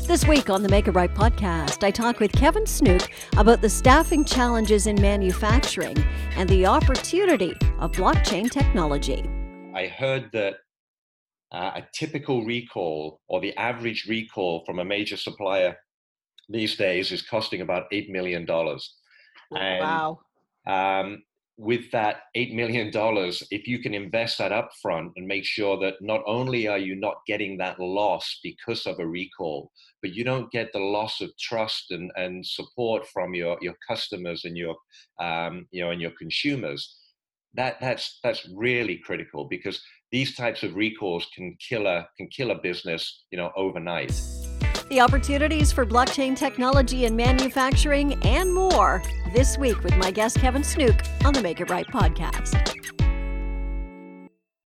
This week on the Make It Right podcast, I talk with Kevin Snook about the staffing challenges in manufacturing and the opportunity of blockchain technology. I heard that a typical recall or the average recall from a major supplier these days is costing about $8 million. Wow. And with that $8 million, if you can invest that upfront and make sure that not only are you not getting that loss because of a recall, but you don't get the loss of trust and support from your customers and your and your consumers, that's really critical, because these types of recalls can kill a business overnight. The opportunities for blockchain technology in manufacturing and more this week with my guest Kevin Snook on the Make It Right podcast.